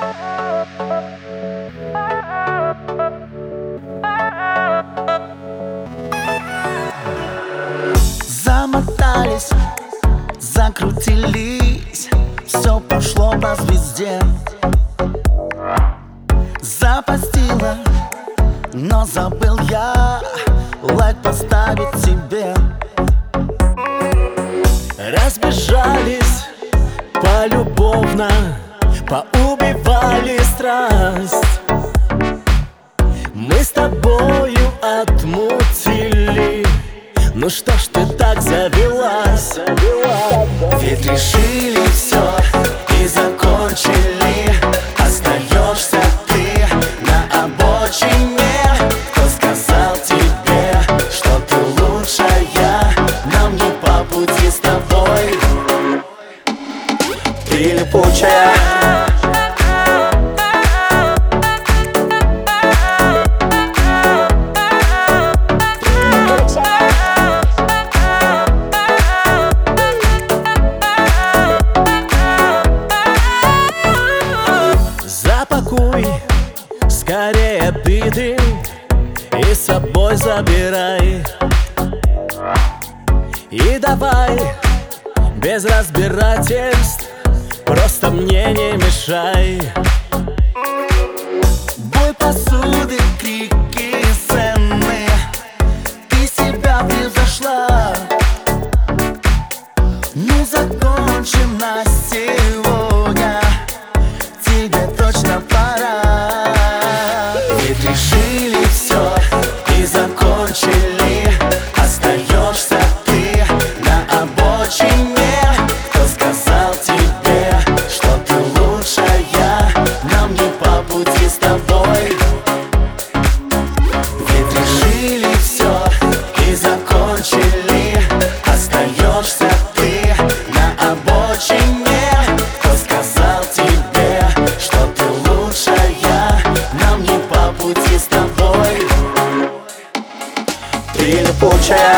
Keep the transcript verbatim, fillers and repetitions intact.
Замотались, закрутились, все пошло по звезде. Запостила, но забыл я лайк поставить себе. Разбежались полюбовно, поубивали страсть. Мы с тобою отмутили. Ну что ж ты так завелась? Ведь решили все и закончили. Остаешься ты на обочине. Кто сказал тебе, что ты лучшая? Нам не по пути с тобой. Ты липучая. Запакуй скорее обиды и с собой забирай. И давай без разбирательств, просто мне не мешай. Бой посуды, крики, сцены, ты себя превзошла. Ну закончим на сегодня, тебе точно пора. Ведь решили все и закончили. Остаешься ты на обочине. Кто сказал тебе, что ты лучшая? Нам не по пути с тобой. Ведь решили все и закончили. Остаешься ты на обочине. Кто сказал тебе, что ты лучшая? Нам не по пути с тобой. Ты липучая.